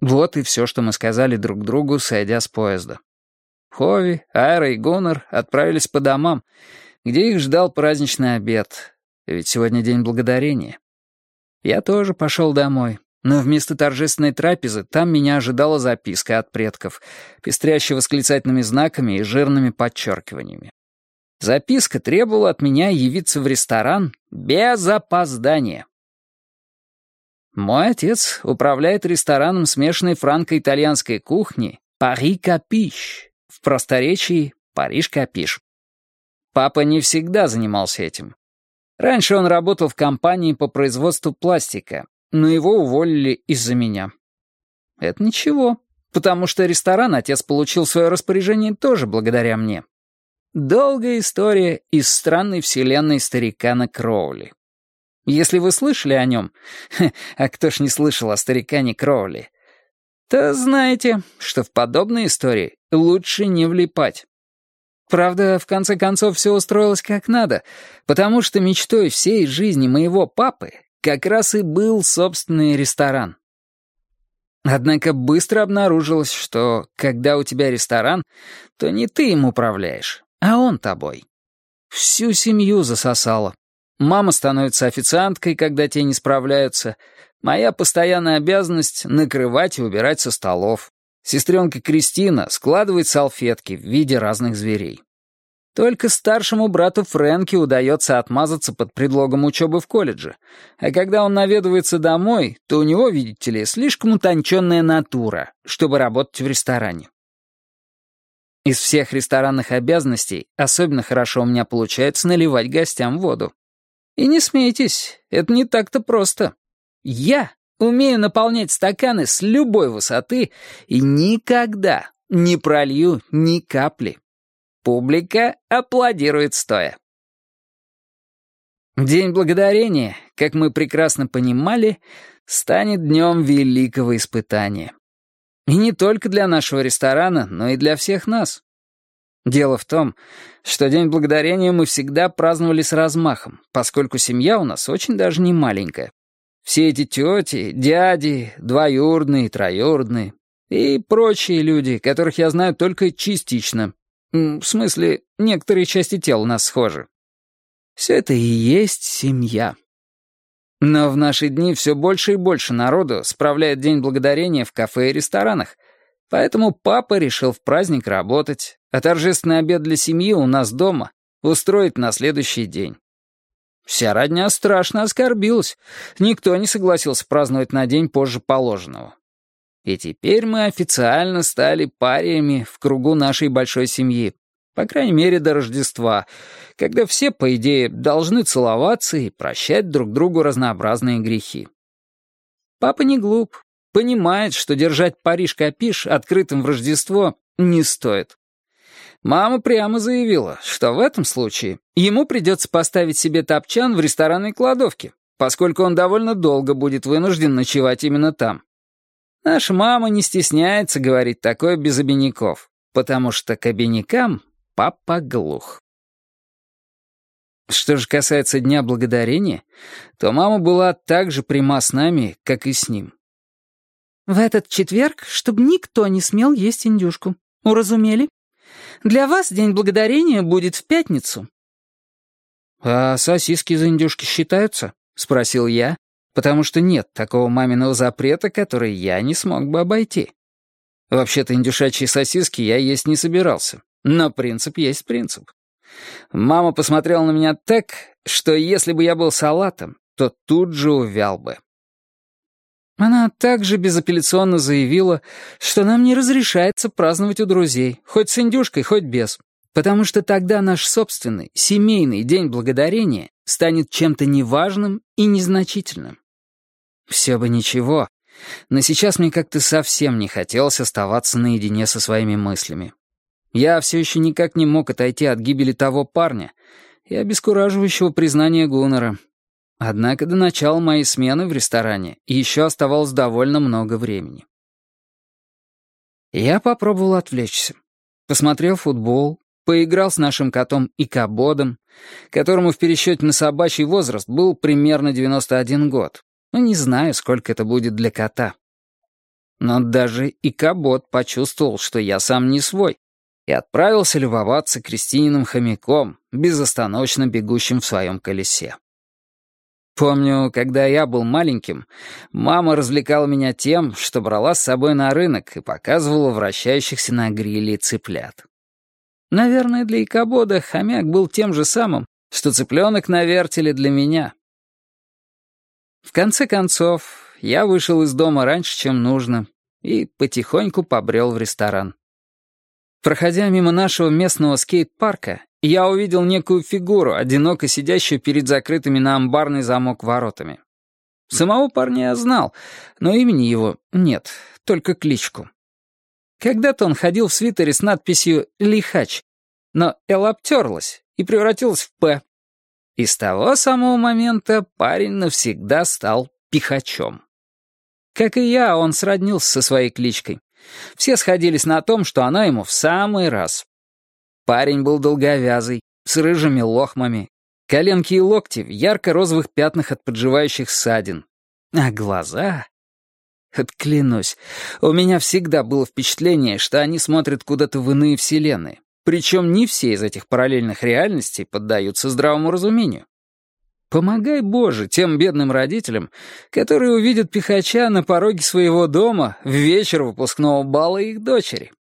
Вот и все, что мы сказали друг другу, сойдя с поезда. Хови, Айра и Гуннар отправились по домам, где их ждал праздничный обед, ведь сегодня День Благодарения. Я тоже пошел домой, но вместо торжественной трапезы там меня ожидала записка от предков, пестрящая восклицательными знаками и жирными подчеркиваниями. Записка требовала от меня явиться в ресторан без опоздания. Мой отец управляет рестораном смешанной франко-итальянской кухни «Пари Капиш», в просторечии «Париж Капиш». Папа не всегда занимался этим. Раньше он работал в компании по производству пластика, но его уволили из-за меня. Это ничего, потому что ресторан отец получил в свое распоряжение тоже благодаря мне. Долгая история из странной вселенной старикана Кроули. Если вы слышали о нем, а кто ж не слышал о старикане Кроули, то знаете, что в подобные истории лучше не влипать. Правда, в конце концов все устроилось как надо, потому что мечтой всей жизни моего папы как раз и был собственный ресторан. Однако быстро обнаружилось, что когда у тебя ресторан, то не ты им управляешь, а он тобой. Всю семью засосало. Мама становится официанткой, когда те не справляются. Моя постоянная обязанность — накрывать и убирать со столов. Сестренка Кристина складывает салфетки в виде разных зверей. Только старшему брату Фрэнки удается отмазаться под предлогом учебы в колледже. А когда он наведывается домой, то у него, видите ли, слишком утонченная натура, чтобы работать в ресторане. Из всех ресторанных обязанностей особенно хорошо у меня получается наливать гостям воду. И не смейтесь, это не так-то просто. Я умею наполнять стаканы с любой высоты и никогда не пролью ни капли. Публика аплодирует стоя. День Благодарения, как мы прекрасно понимали, станет днем великого испытания. И не только для нашего ресторана, но и для всех нас. Дело в том, что День Благодарения мы всегда праздновали с размахом, поскольку семья у нас очень даже не маленькая. Все эти тети, дяди, двоюродные, троюродные и прочие люди, которых я знаю только частично. В смысле, некоторые части тела у нас схожи. Все это и есть семья. Но в наши дни все больше и больше народу справляет День Благодарения в кафе и ресторанах, поэтому папа решил в праздник работать, а торжественный обед для семьи у нас дома устроить на следующий день. Вся родня страшно оскорбилась. Никто не согласился праздновать на день позже положенного. И теперь мы официально стали париями в кругу нашей большой семьи, по крайней мере до Рождества, когда все, по идее, должны целоваться и прощать друг другу разнообразные грехи. Папа не глуп, понимает, что держать Париж-Капиш открытым в Рождество не стоит. Мама прямо заявила, что в этом случае ему придется поставить себе топчан в ресторанной кладовке, поскольку он довольно долго будет вынужден ночевать именно там. Наша мама не стесняется говорить такое без обиняков, потому что к обинякам папа глух. Что же касается Дня Благодарения, то мама была так же пряма с нами, как и с ним. В этот четверг, чтобы никто не смел есть индюшку. Уразумели? Для вас День Благодарения будет в пятницу. «А сосиски за индюшки считаются?» — спросил я, потому что нет такого маминого запрета, который я не смог бы обойти. Вообще-то индюшачьи сосиски я есть не собирался, но принцип есть принцип. Мама посмотрела на меня так, что если бы я был салатом, то тут же увял бы. Она также безапелляционно заявила, что нам не разрешается праздновать у друзей, хоть с индюшкой, хоть без, потому что тогда наш собственный, семейный День Благодарения станет чем-то неважным и незначительным. Все бы ничего, но сейчас мне как-то совсем не хотелось оставаться наедине со своими мыслями. Я все еще никак не мог отойти от гибели того парня и обескураживающего признания Гуннара. Однако до начала моей смены в ресторане еще оставалось довольно много времени. Я попробовал отвлечься. Посмотрел футбол, поиграл с нашим котом Икабодом, которому в пересчете на собачий возраст был примерно 91 год. Но не знаю, сколько это будет для кота. Но даже Икабод почувствовал, что я сам не свой, и отправился любоваться Кристининым хомяком, безостановочно бегущим в своем колесе. Помню, когда я был маленьким, мама развлекала меня тем, что брала с собой на рынок и показывала вращающихся на гриле цыплят. Наверное, для Икабода хомяк был тем же самым, что цыпленок на вертеле для меня. В конце концов, я вышел из дома раньше, чем нужно, и потихоньку побрел в ресторан. Проходя мимо нашего местного скейт-парка, я увидел некую фигуру, одиноко сидящую перед закрытыми на амбарный замок воротами. Самого парня я знал, но имени его нет, только кличку. Когда-то он ходил в свитере с надписью «Лихач», но «Л» обтерлась и превратилась в «П». И с того самого момента парень навсегда стал Пихачом. Как и я, он сроднился со своей кличкой. Все сходились на том, что она ему в самый раз. Парень был долговязый, с рыжими лохмами, коленки и локти в ярко-розовых пятнах от подживающих ссадин. А глаза... Клянусь, у меня всегда было впечатление, что они смотрят куда-то в иные вселенные. Причем не все из этих параллельных реальностей поддаются здравому разумению. Помогай, Боже, тем бедным родителям, которые увидят Пихача на пороге своего дома в вечер выпускного бала их дочери.